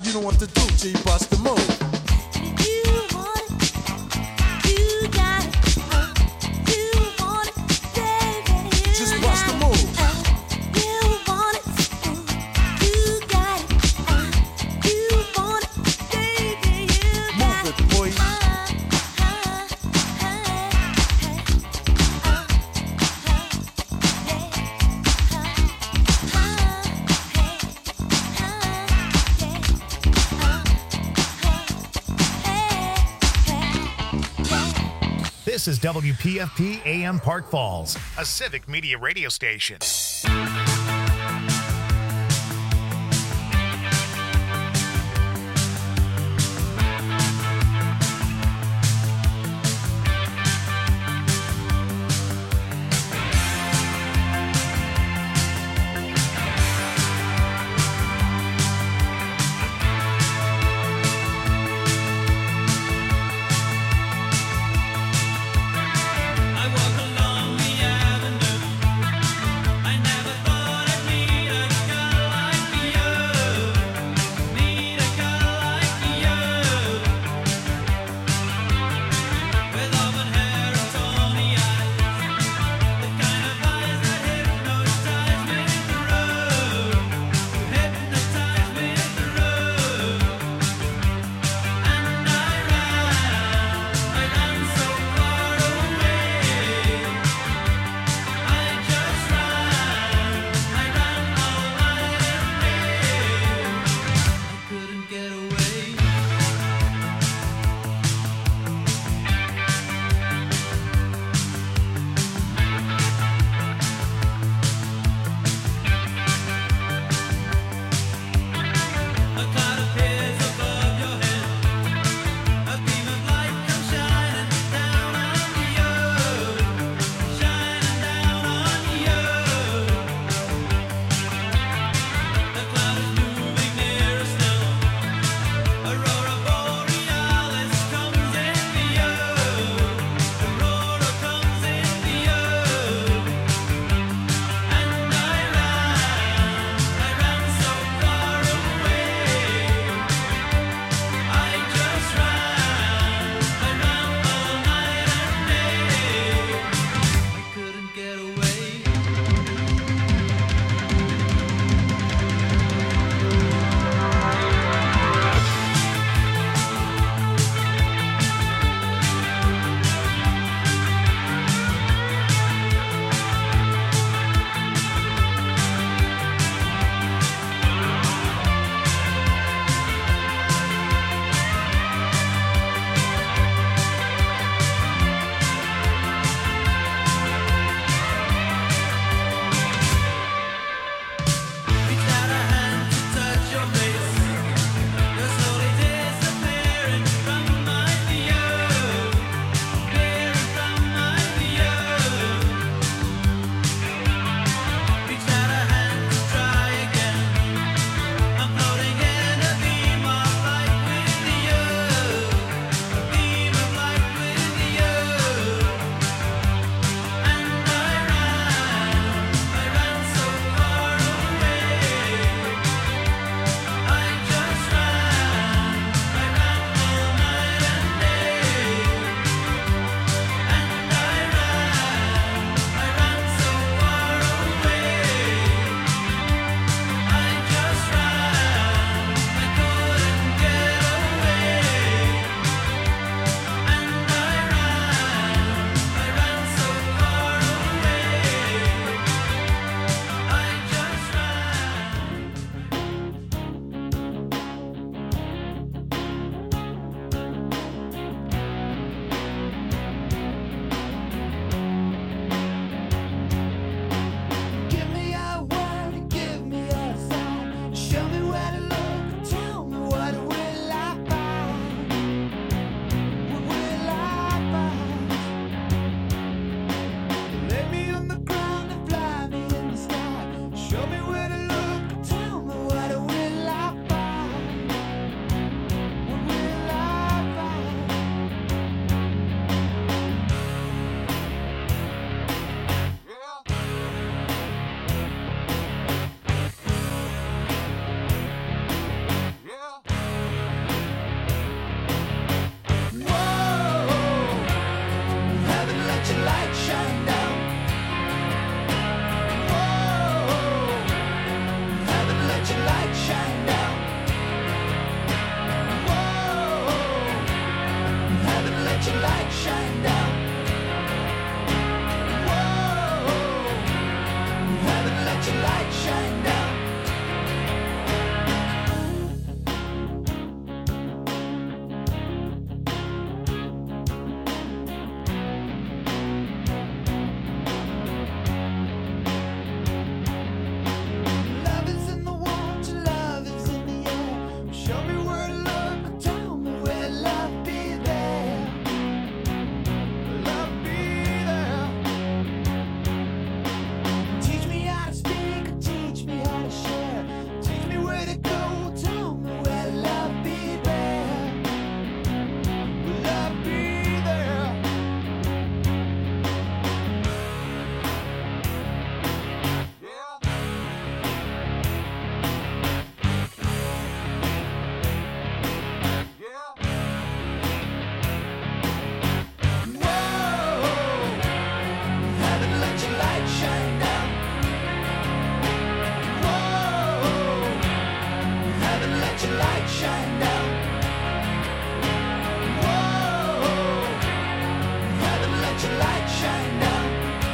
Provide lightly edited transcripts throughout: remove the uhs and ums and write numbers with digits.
You know what to do, G, bust the move. This is WPFP AM Park Falls, a civic media radio station. I walk along the avenue. light shine down. Whoa, heaven, let your light shine down.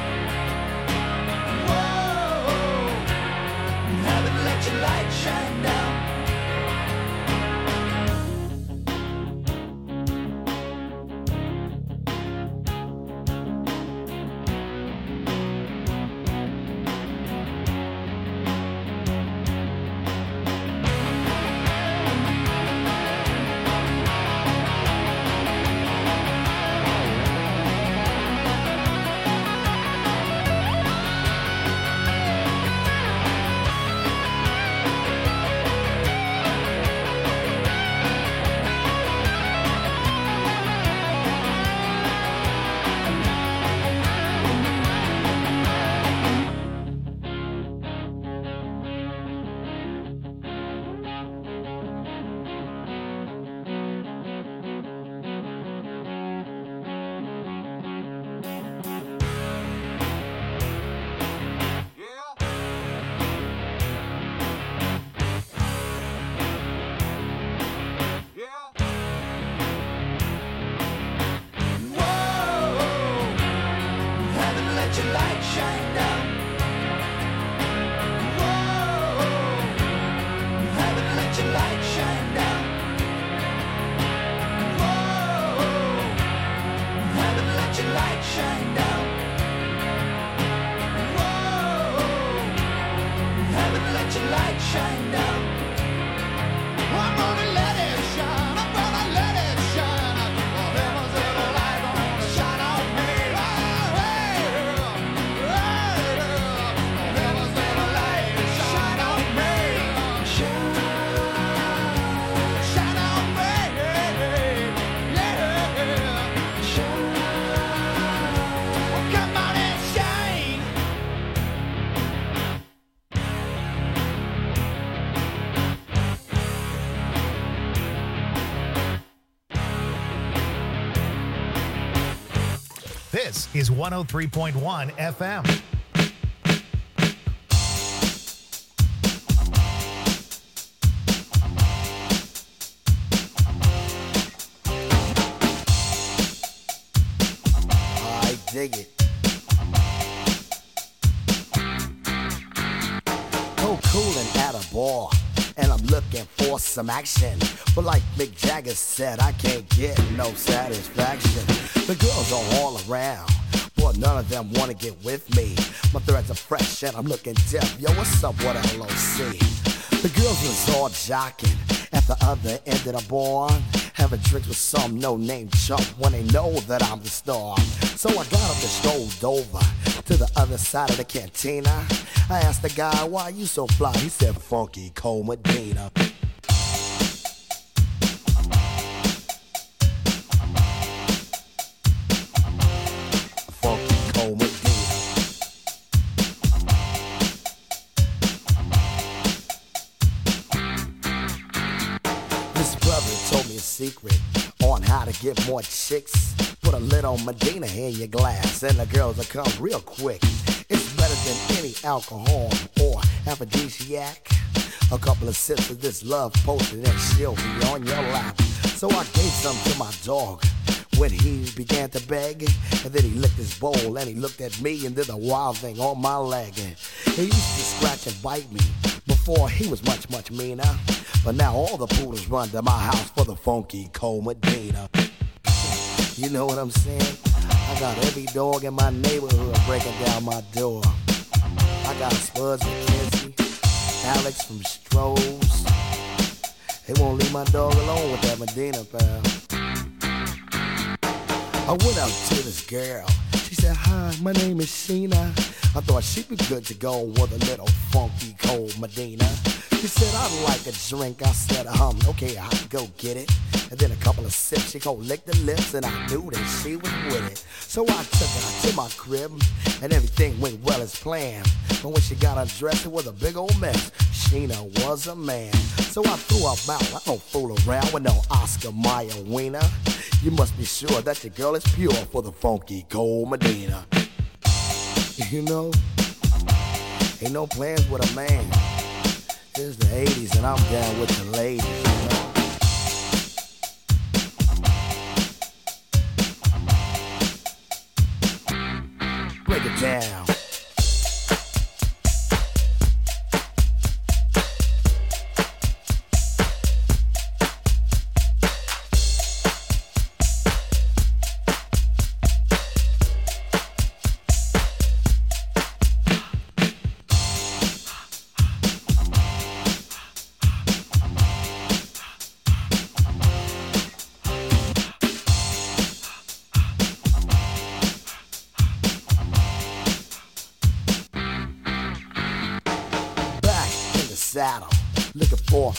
Whoa, heaven, let your light shine down. This is 103.1 FM. I dig it. So cool and at a bar, and I'm looking for some action. But like Mick Jagger said, I can't get no satisfaction. The girls are all around, but none of them wanna get with me. My threads are fresh and I'm looking deaf. Yo, what's up, what LOC? The girls was all jocking at the other end of the bar, having drinks with some no-name chump when they know that I'm the star. So I got up and strolled over to the other side of the cantina. I asked the guy, why you so fly? He said, Funky Cole Medina. Funky Cole Medina. This brother told me a secret on how to get more chicks. Put a little Medina in your glass and the girls will come real quick. It's better than any alcohol or aphrodisiac. A couple of sips of this love potion and she'll be on your lap. So I gave some to my dog when he began to beg. And then he licked his bowl and he looked at me and did a wild thing on my leg. He used to scratch and bite me before he was much, much meaner. But now all the poodles run to my house for the Funky Cole Medina. You know what I'm saying? I got every dog in my neighborhood breaking down my door. I got Spuds McKenzie, Alex from Strohs. They won't leave my dog alone with that Medina, pal. I went out to this girl. She said, hi, my name is Sheena. I thought she'd be good to go with a little Funky Cole Medina. She said, I'd like a drink. I said, okay, I'll go get it. And then a couple of sips, she gon' lick the lips, and I knew that she was with it. So I took her to my crib, and everything went well as planned. But when she got undressed, it was a big old mess. Sheena was a man. So I threw her out. I don't fool around with no Oscar Mayer wiener. You must be sure that your girl is pure for the Funky Cole Medina. You know, ain't no plans with a man. It's the 80s and I'm down with the ladies, you know?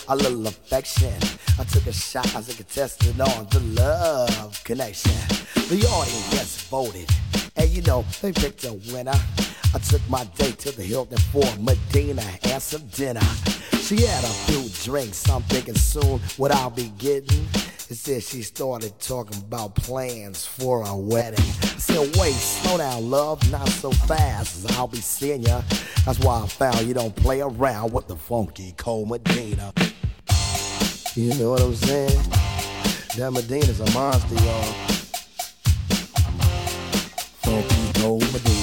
a little affection. I took a shot as a contestant on the Love Connection. The audience just voted, and you know, they picked a winner. I took my date to the Hilton for Medina and some dinner. She had a few drinks, I'm thinking soon what I'll be getting. It said she started talking about plans for a wedding. I said, wait, slow down, love, not so fast, I'll be seeing ya. That's why I found you don't play around with the funky Cold Medina. You know what I'm saying? That Medina's a monster, y'all. Funky Cold Medina.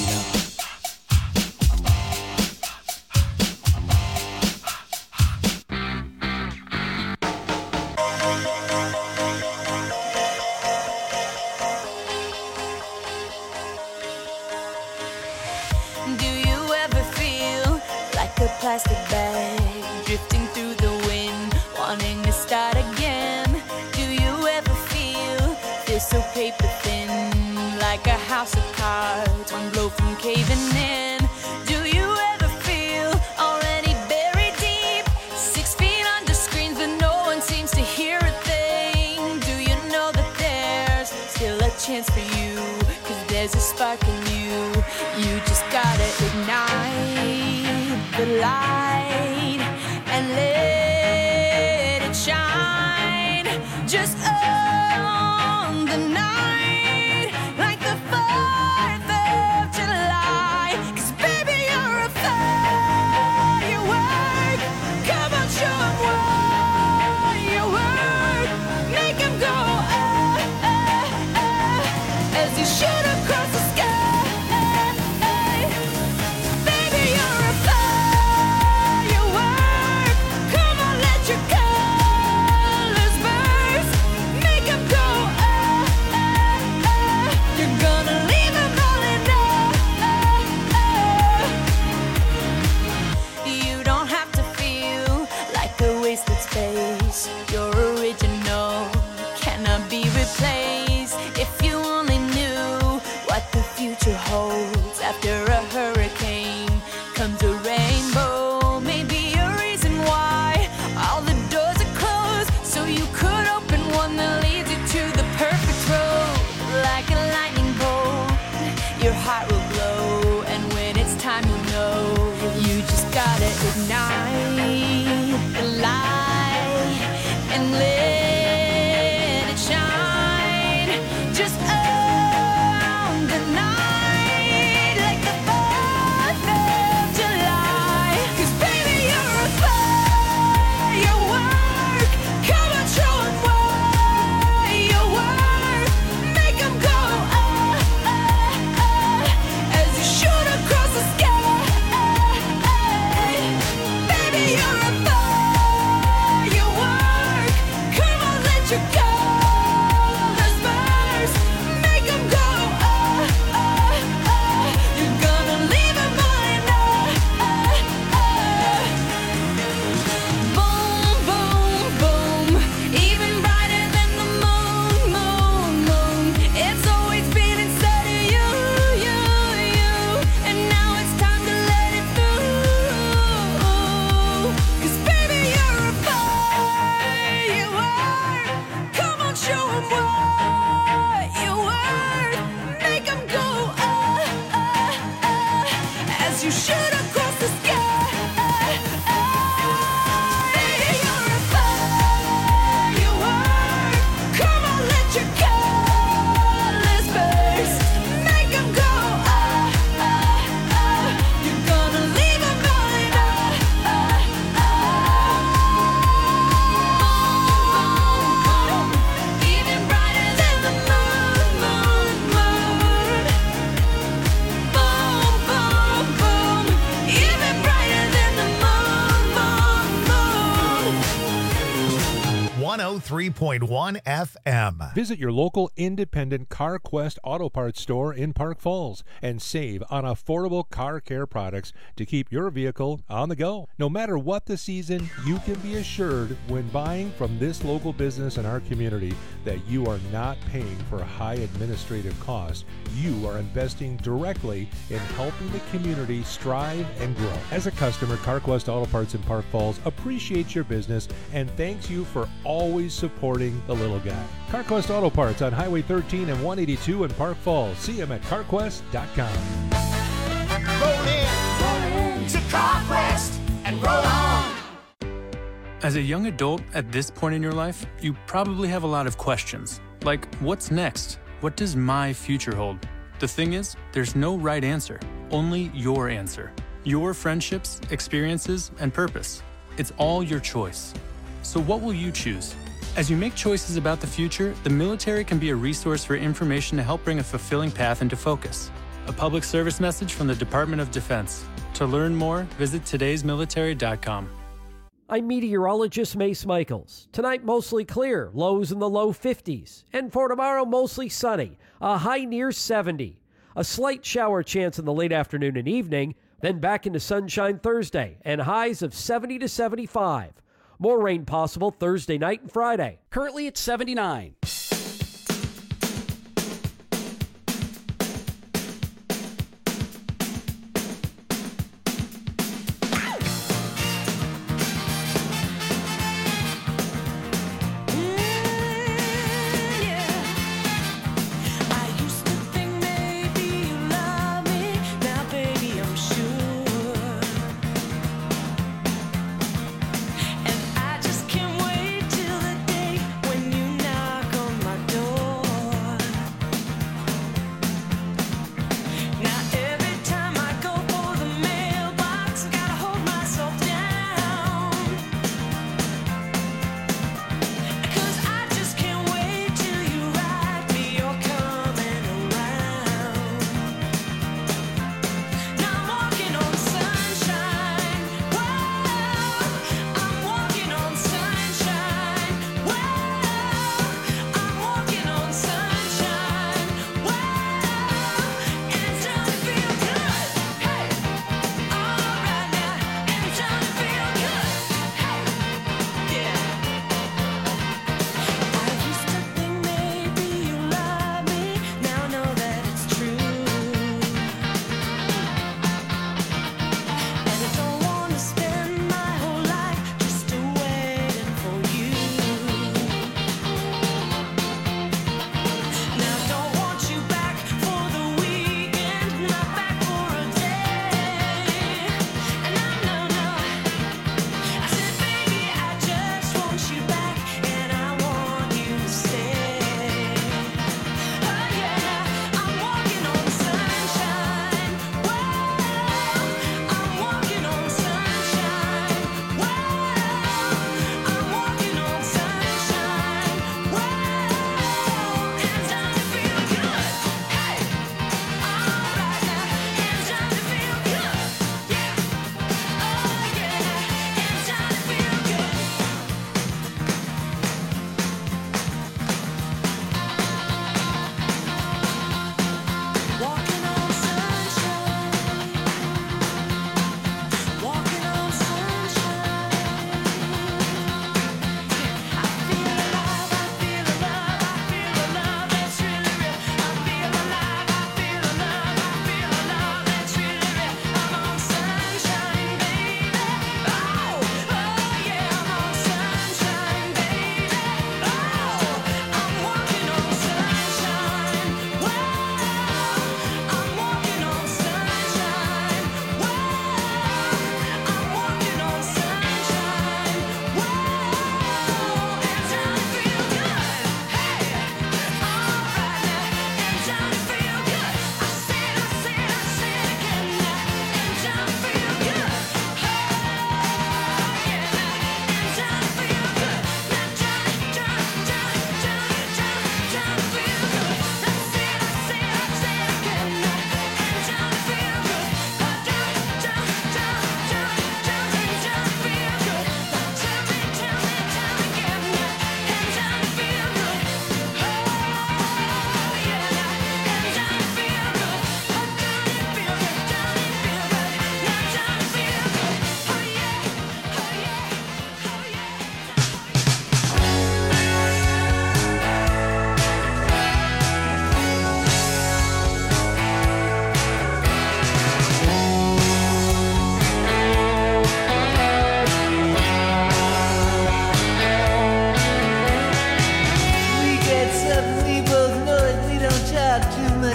Plastic bag drifting through the wind, wanting to start again. Do you ever feel so paper thin, like a house of cards, one blow from caving in? Do you ever feel already buried deep, 6 feet under screens, but no one seems to hear a thing? Do you know that there's still a chance for you, 'cause there's a spark in you? You just gotta ignite the light and let it shine just on the night, like the 4th of July. 'Cause baby, you're a firework. Come on, show 'em what you work. Make 'em go as you shoot across the sky. Your original cannot be replaced. If you only knew what the future holds, after a hurricane comes a rainbow. Maybe a reason why all the doors are closed, so you could open one that leads you to the perfect road. Like a lightning bolt, your heart will glow, and when it's time, you'll know. You just gotta ignite the light and let it shine just on the night, like the 4th of July. 'Cause baby, you're a firework. Come on, show 'em what you work. Make 'em go as you shoot across the sky. Baby, you're a firework. Come on, let your colors burst. Make 'em go you're gonna leave 'em on boom, boom, boom. Even brighter than the moon, moon, moon. It's always been inside of you, you, you. And now it's time to let it through. 'Cause baby, you're a firework. Come on, show 'em what you worth. Make 'em go as you shoot across the sky. Baby, you're a firework. Come on, let your colors burst. Make 'em go you're gonna leave 'em on even brighter than 103.1 FM. Visit your local independent CarQuest Auto Parts store in Park Falls and save on affordable car care products to keep your vehicle on the go. No matter what the season, you can be assured when buying from this local business in our community that you are not paying for high administrative costs. You are investing directly in helping the community strive and grow. As a customer, CarQuest Auto Parts in Park Falls appreciates your business and thanks you for always supporting the little guy. CarQuest Auto Parts on Highway 13 and 182 in Park Falls. See them at carquest.com. Roll in to CarQuest and roll on. As a young adult at this point in your life, you probably have a lot of questions. Like, what's next? What does my future hold? The thing is, there's no right answer, only your answer. Your friendships, experiences, and purpose. It's all your choice. So what will you choose? As you make choices about the future, the military can be a resource for information to help bring a fulfilling path into focus. A public service message from the Department of Defense. To learn more, visit todaysmilitary.com. I'm meteorologist Mace Michaels. Tonight, mostly clear, lows in the low 50s. And for tomorrow, mostly sunny, a high near 70. A slight shower chance in the late afternoon and evening, then back into sunshine Thursday, and highs of 70 to 75. More rain possible Thursday night and Friday. Currently at 79. And I just can't wait till the day when you knock on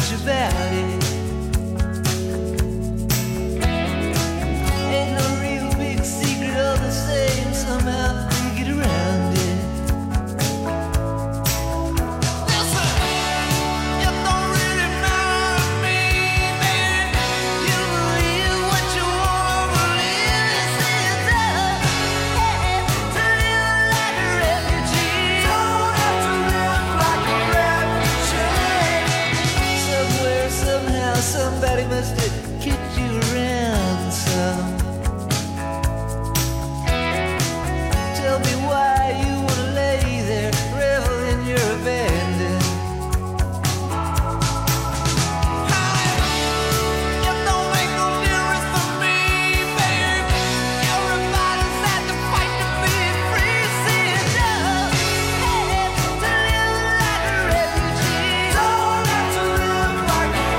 much about it. Ain't no real big secret, all the same. Somehow we get around it. Somebody must have kicked you around some. Tell me why you wanna lay there, revel in your abandon. It don't make no difference for me, babe. Everybody's had to fight to be free. Sit down, had to live like a refugee. Don't have to live like a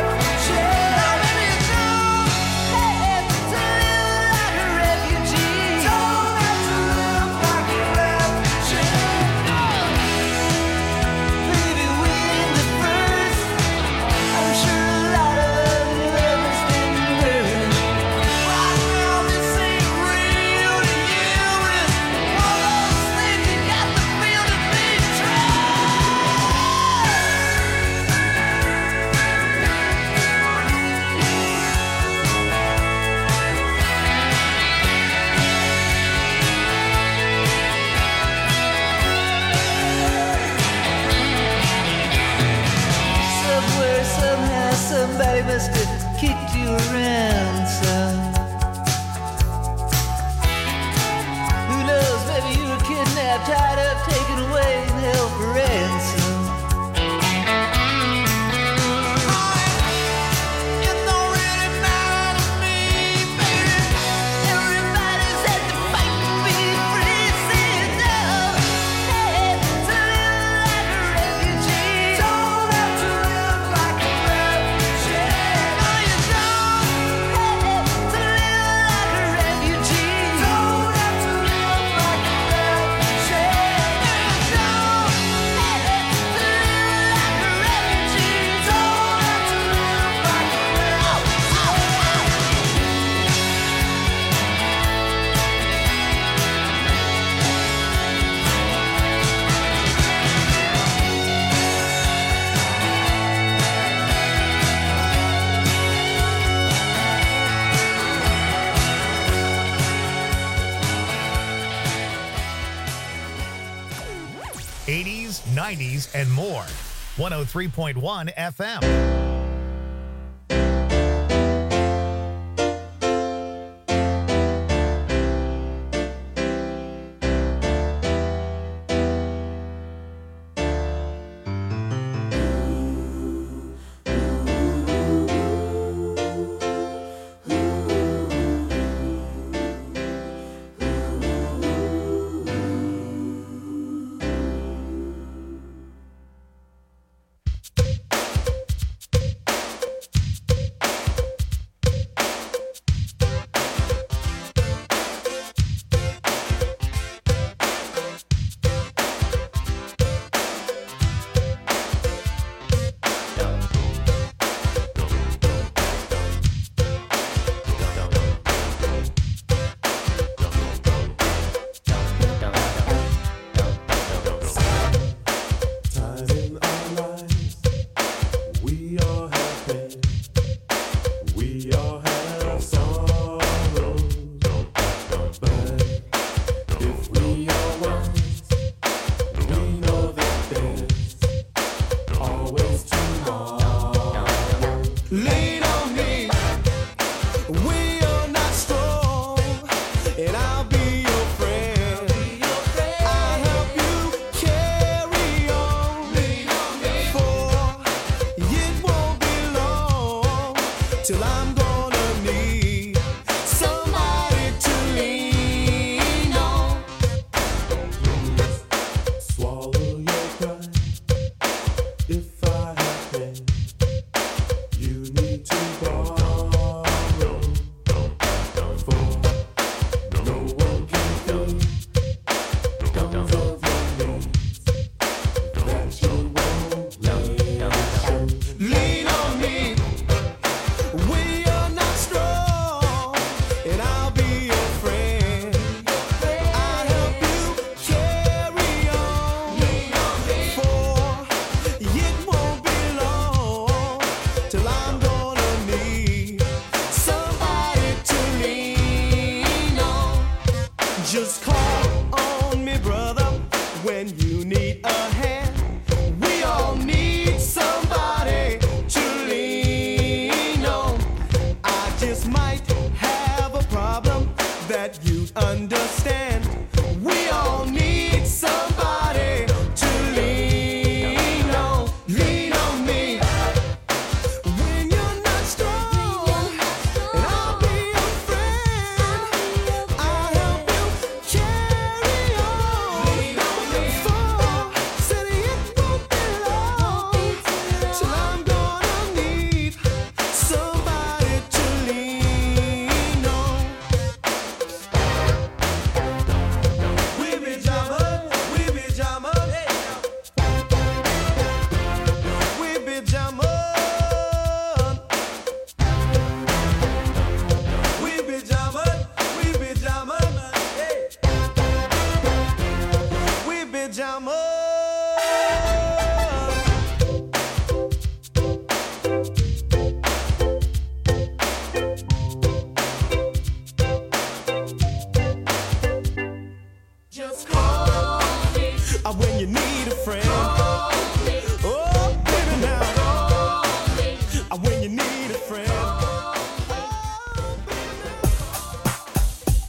somebody must have kicked you around some. Who knows, maybe you were kidnapped, tied up, taken away, and held for ransom. It don't really matter to me, baby. Everybody's had to fight to be free. Sit down, had to live like a refugee. Don't have to live like a refugee. No, you don't have to live like a refugee. Don't have to live like a refugee. No, you don't have to live like a refugee. Don't have to live like a refugee. '80s, '90s, and more. 103.1 FM. me a hand. We all need somebody to lean on. I just might have a problem that you'd understand. We all need somebody to lean on. Lean on me when you're not strong, and I'll be your friend. I'll help you carry on. Lean on me. For city it won't be long till I'm gonna need somebody to lean on. We be jamming, we be jamming, we be jamming, we be jamming, we be jamming, we be jamming. Just call me when you need a friend. Call me. Oh, baby, now. Call me when you need a friend. Oh, baby,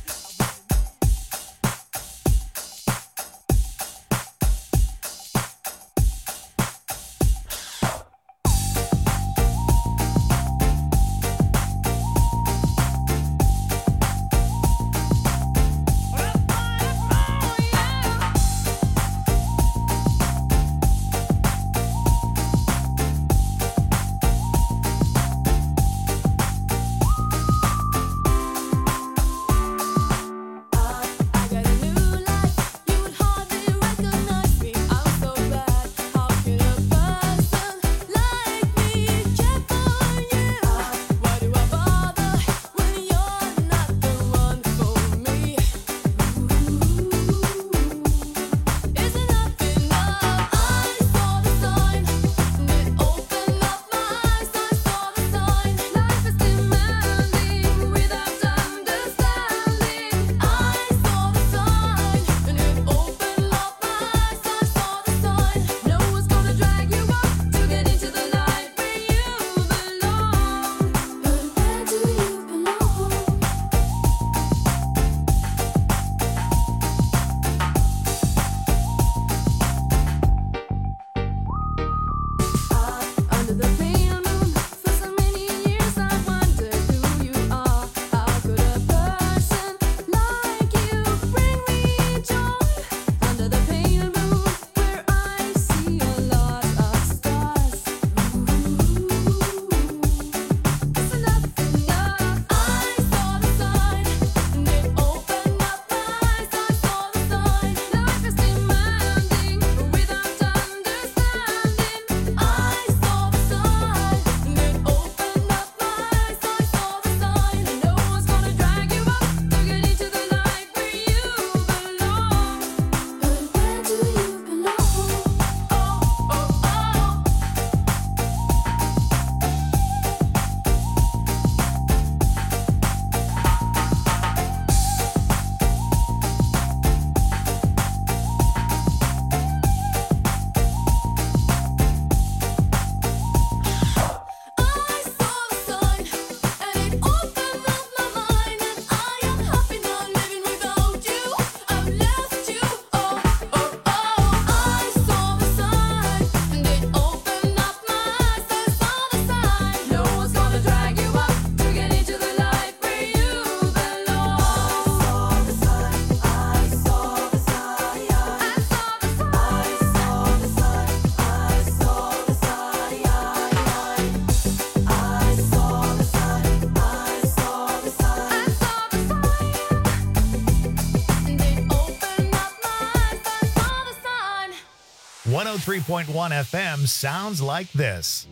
I got a new life, you would hardly recognize me. I'm so glad. How could a person like me care for you? Why do I bother when you're not the one for me? Is enough enough? I saw the sign, and it opened up my eyes. I saw the sign. Life is demanding without understanding. I saw the sign, and it opened up my eyes. I saw the sign. No one's gonna drag you up to get into the light where you belong. But where do you belong? Under the pale moon, for so many years I wondered who you are. How could a person like you bring me joy? Under the pale moon, where I see a lot of stars. It's enough enough. I saw the sign, and it opened up my eyes. I saw the sign. Life is demanding without understanding. I saw the sign, and it opened up my eyes. I saw the sign. No one's gonna drag you up to get into the light where you belong. But where do you belong? Oh, oh, oh. I saw the sign, and it opened up my mind, and I am happy not living without you. I've left you. Oh, oh, oh. I saw the sign, and it opened up my eyes. I saw the sign. No one's gonna drag you up to get into the light where you belong. I saw the sign. I saw the sign. I saw the sign. I saw the sign. I saw the sign. I saw the sign, I saw the sign, I saw the sign, and it opened up my eyes. I saw the sign. 103.1 FM sounds like this.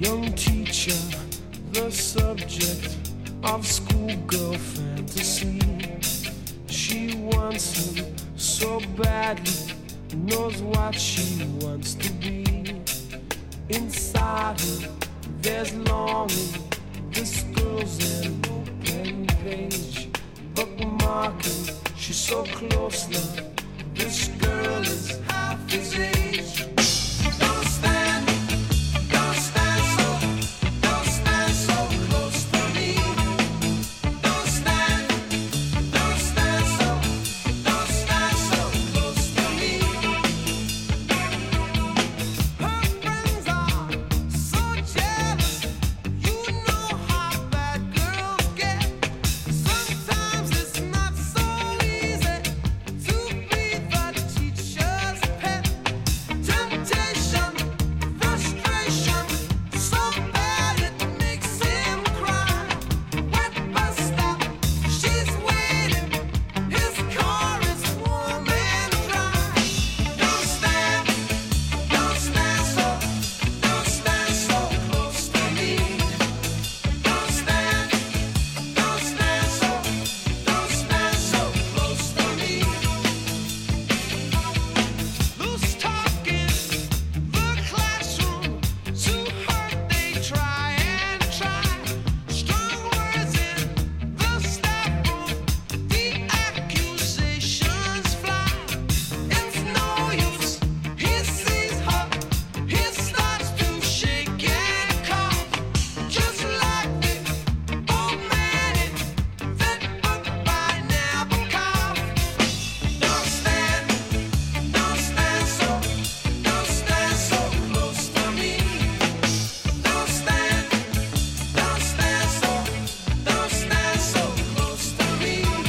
young teacher, the subject of schoolgirl fantasy. She wants him so badly, knows what she wants to be. Inside her, there's longing. This girl's an open page, bookmarking. She's so close now. This girl is half his age. Don't stand so close to me. Don't stand so close to me. Her friends are so jealous. You know how bad girls get. Sometimes it's not so easy to be the teacher's pet. Temptation, frustration, so bad it makes him cry. Wet bus stop, she's waiting. His car is warm and dry. Don't stand so close to me. Don't stand so close to me. Loose talk in the classroom, too hurt they try and try. Strong words in the staff room, the accusations fly. It's no use, he sees her, he starts to shake and cough. Just like the old man in that book by Nabokov. Don't stand so close to me. Don't stand so close to me.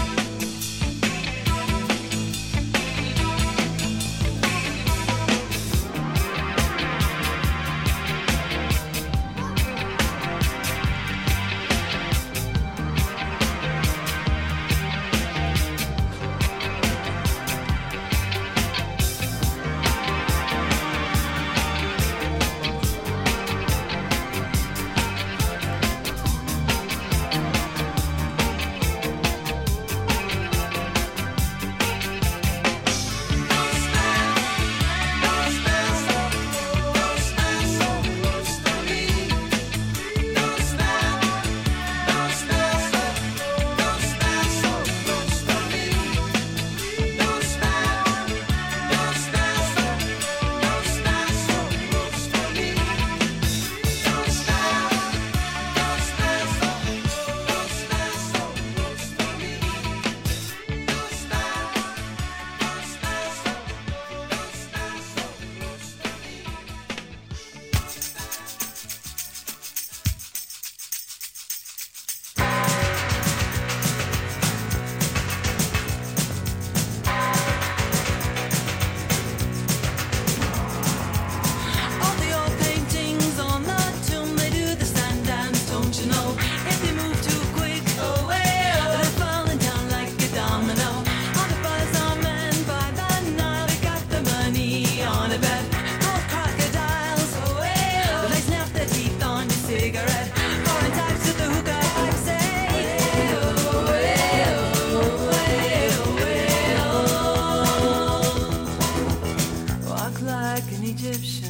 All the old paintings on the tomb, they do the stand dance, don't you know? If you move too quick, they're falling down like a domino. All the buzz are men by the Nile, they got the money on a bet. Gold crocodiles, they snap their teeth on your cigarette. Foreign types with the hookah pipe say, walk like an Egyptian.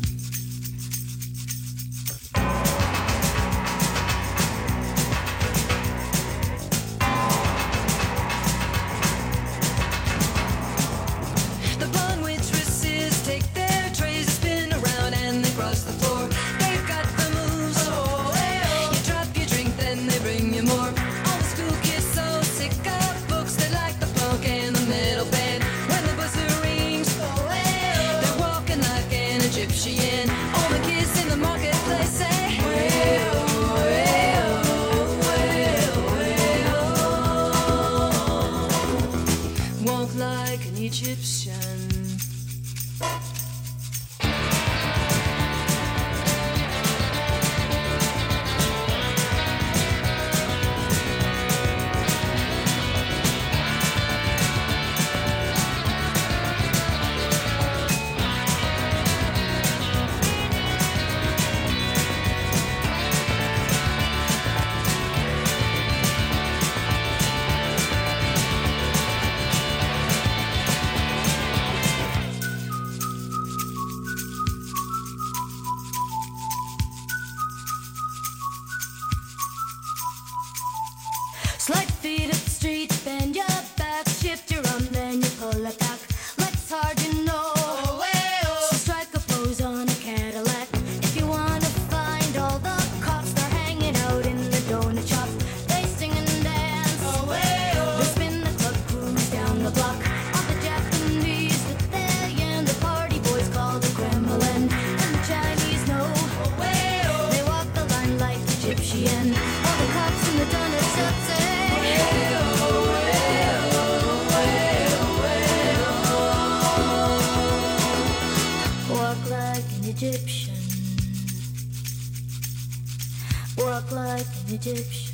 The blonde waitresses take their trays, they spin around and they cross the floor. They've got the moves. You drop your drink, then they bring you more. All the school kids so sick of books, they like the punk and the metal band. When the buzzer rings, they're walking like an Egyptian. All the kids in the marketplace say, walk like an Egyptian. Egyptian.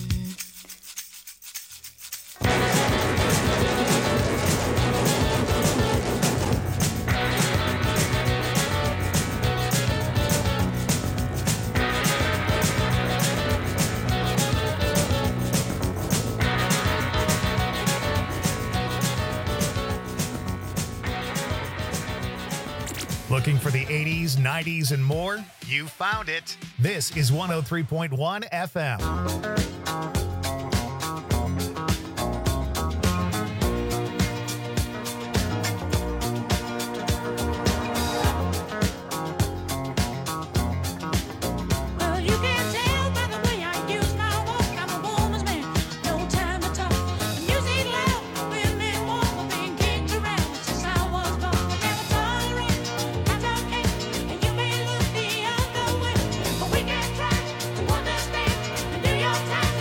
Looking for the 80s, 90s, and more? You found it. This is 103.1 FM. Well, you can tell by the way I use my walk. I'm a woman's man, no time to talk. Music loud, women walk, being kicked around since I was born. Never tolerate, that's okay. And you may look the other way, but we can try to understand and do your time.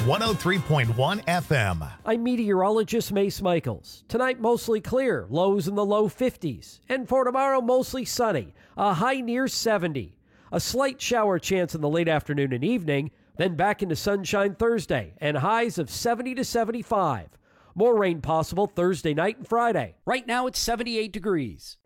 103.1 FM. I'm meteorologist Mace Michaels. Tonight, mostly clear, lows in the low 50s. And for tomorrow, mostly sunny, a high near 70. A slight shower chance in the late afternoon and evening, then back into sunshine Thursday, and highs of 70 to 75. More rain possible Thursday night and Friday. Right now, it's 78 degrees.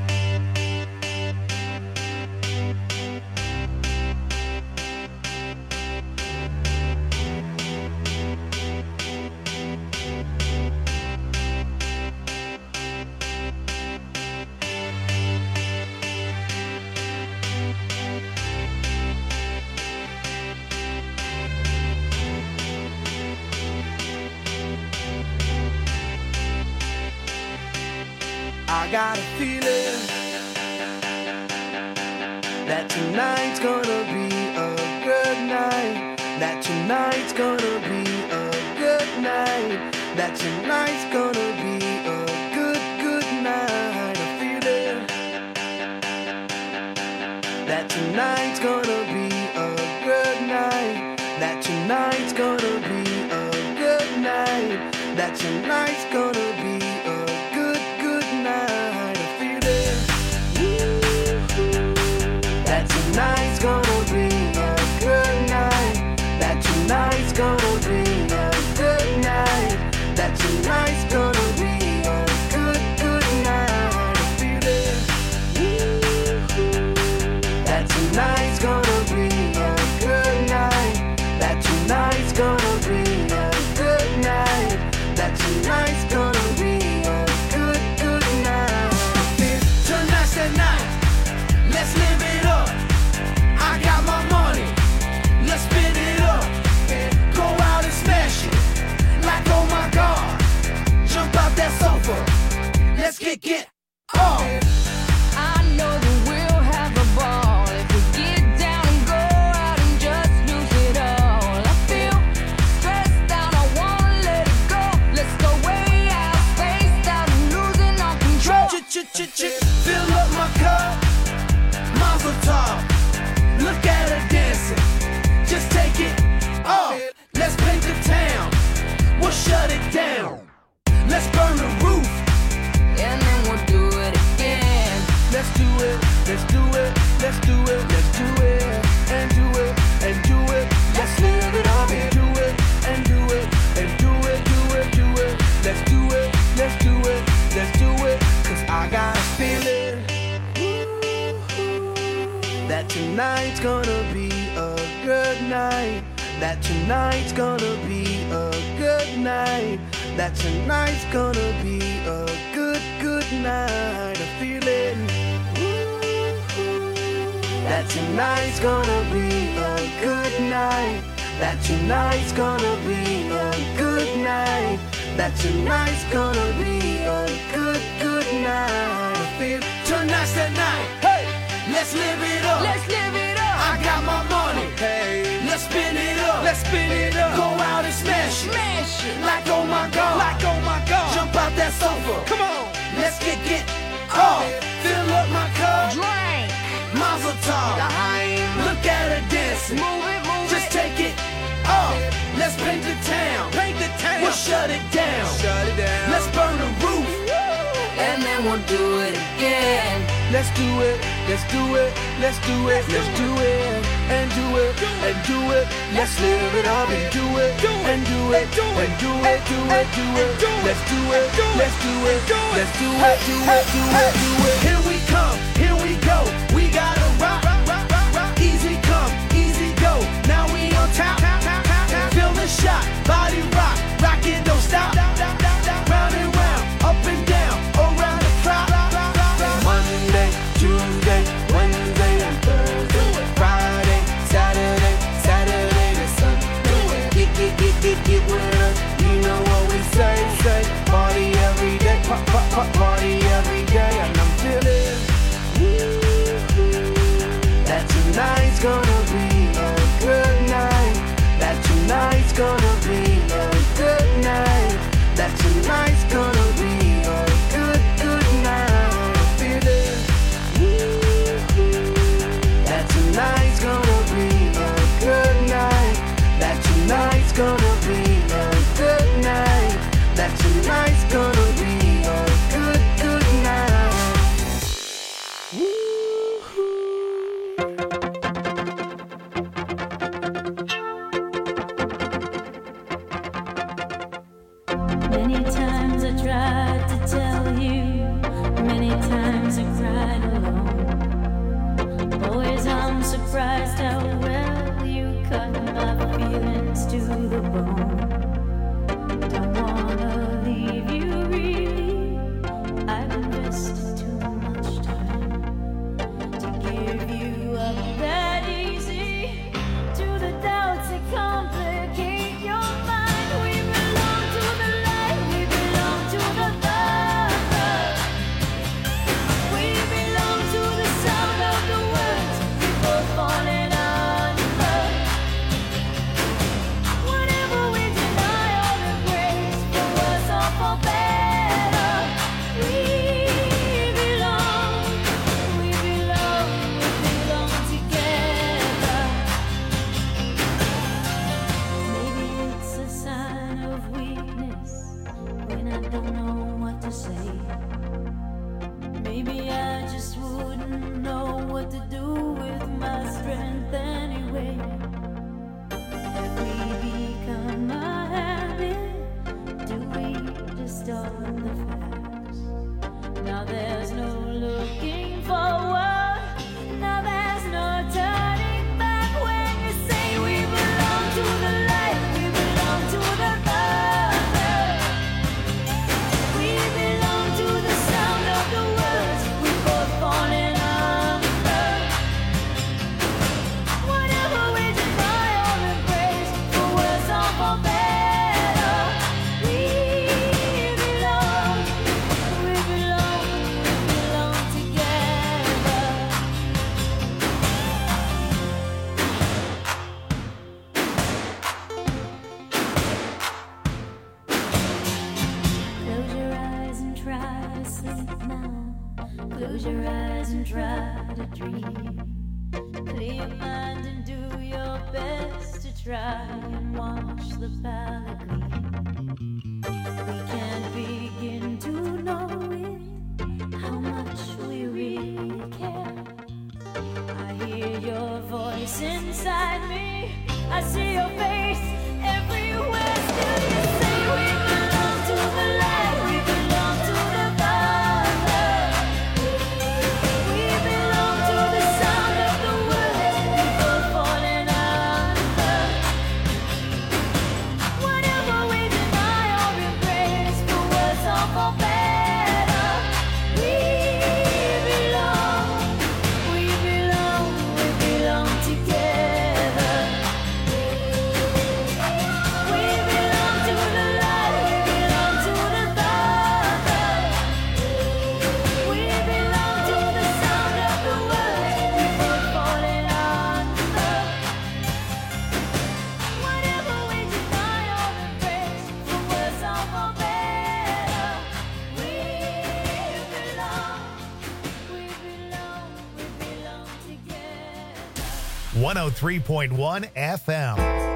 I got a feeling that tonight's gonna be a good night. That tonight's gonna be a good night. That tonight's gonna be a good night. A feeling that tonight's gonna be a good night. That tonight's gonna be a good night. That tonight's gonna be a good night. A feeling that tonight's gonna be a good night. That tonight's gonna be a good night. That tonight's gonna be a good night. A feeling that tonight's gonna be a good night. That tonight's gonna be a good night. That tonight's gonna be a good night. Tonight's the night. Let's live it up. I got my money. Let's spin it up. Go out and smash it. Like oh my God. Jump out that sofa. Let's get off. I know that we'll have a ball if we get down and go out and just lose it all. I feel stressed out, I wanna let it go. Let's go way out, spaced out and losing our control. Fill up my cup. Mazel tov. Look at her dancing. Just take it off. Let's paint the town. We'll shut it down. Let's burn the roof. And then we'll do it again. Let's do it. Let's do it. Let's do it. Let's do it. And do it. And do it. Let's live it up and do it. And do it. And do it. Do it. Do it. Let's do it. Let's do it. Let's do it. Cause I got a feeling that tonight's gonna be a good night. That tonight's gonna be a good night. That tonight's gonna be a good night. A feeling that tonight's gonna be a good night. That tonight's gonna be a good night. That tonight's gonna be a good night. I feel tonight's the night. Hey, let's live it up. Let's live it up. I got my money. Hey, let's spin it up. Let's spin it up. Go out and smash it. Smash it. Like oh my God. Like oh my God. Jump out that sofa. Come on. Let's get off. Fill up my cup. Drink. Mazel tov. Look at her dancing. Move it, move Just it. take it off. Let's paint the town. Paint the town. We'll shut it down. Shut it down. Let's burn the roof. And then we'll do it again. Let's do it. Let's do it. Let's do it. Let's do it. And do it. And do it. Let's live it up and do it. And do it. And do it. Do it. Do it. Let's do it. Let's do it. Let's do it. Do it. Do it. Do it. Here we come. Here we go. We gotta rock. Easy come. Easy go. Now we on top. Feel the shot. Body rock. Rock it. Don't stop. Round and round. Up and down. Around the clock. Monday, Tuesday, Wednesday, and Thursday. Friday, Saturday, Saturday to Sunday. Get with us. You know what we say. Party every day. Party every day. And I'm feeling that tonight's gonna be a good night. That tonight's gonna be a good night. That tonight's gonna be a good night. I feel it. That tonight's gonna be a good night. That tonight's gonna I'm surprised how well you cut my feelings to the bone. Don't wanna leave you really. I've invested too much time to give you up that easy. To the doubts that complicate your mind. We belong to the light, we belong to the thunder. We belong to the sound of the words we both falling under. Whatever we deny or embrace, for worse or for better, we belong together. Maybe it's a sign of weakness when I don't know what to say. Maybe I just wouldn't know what to do with my strength anyway. Have we become a habit? Do we distort the facts? Now there's no looking forward. Now there's no turning back when you say we belong to the light, we belong to the thunder. We belong to the sound of the words we both falling under. Whatever we deny or embrace, for worse or for better, we belong together. Close your eyes and try to sleep now. Close your eyes and try to dream. Clear your mind and do your best to try and watch the palette gleam. We can't begin to know it, how much we really care. I hear your voice inside me. I see your face everywhere. Still you say we belong to the light, we belong to the thunder. We belong to the sound of the words we both falling under. Whatever we deny or embrace, for worse or for better, we belong together. We belong to the light, we belong to the thunder. We belong to the sound of the words we both falling under. Whatever we deny or embrace, for worse or for better, we belong together. 103.1 FM.